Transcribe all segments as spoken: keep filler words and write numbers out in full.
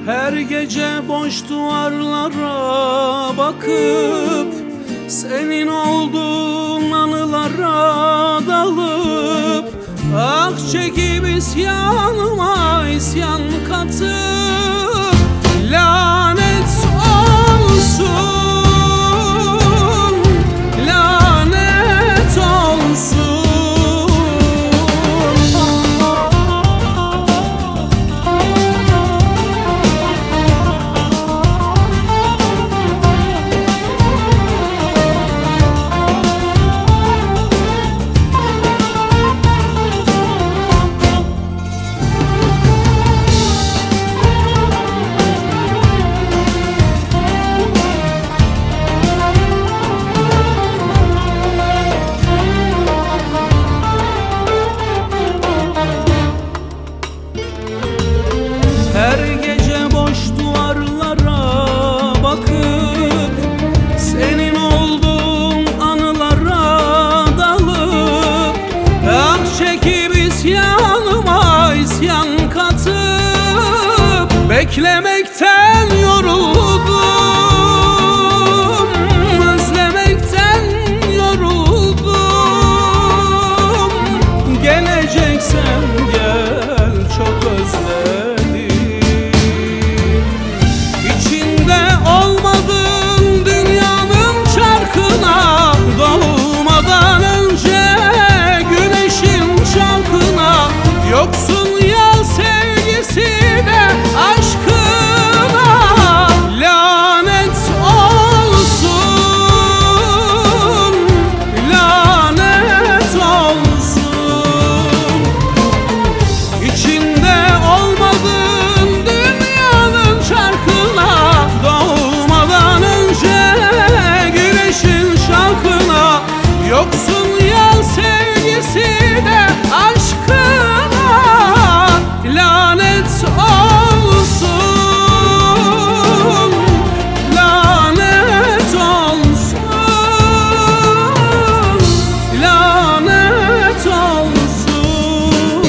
Her gece boş duvarlara bakıp senin olduğun anılara dalıp ah çekip isyanıma isyan katıp lanet olsun, lanet olsun. Her gece boş duvarlara bakıp senin olduğun anılara dalıp ah çekip isyanıma isyan katıp beklemekten yoruldum, özlemekten yoruldum. Geleceksen gel, çok özledim. Yoksun ya sevgisine, aşkına, lanet olsun, lanet olsun. İçinde olmadığın dünyanın çarkına, doğmadan önce güneşin şarkına. Yoksun ya sevgisine, aşkına, lanet olsun, lanet olsun, lanet olsun.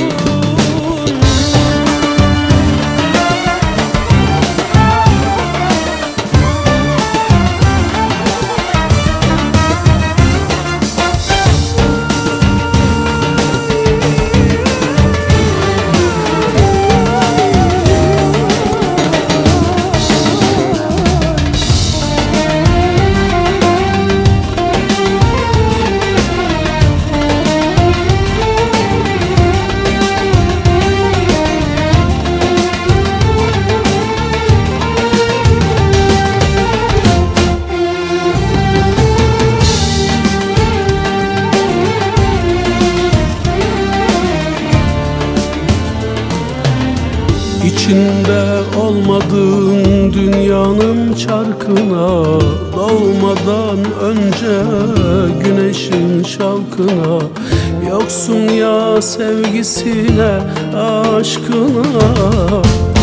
İçinde olmadığın dünyanın çarkına, doğmadan önce güneşin şavkına. Yoksun ya sevgisine, aşkına.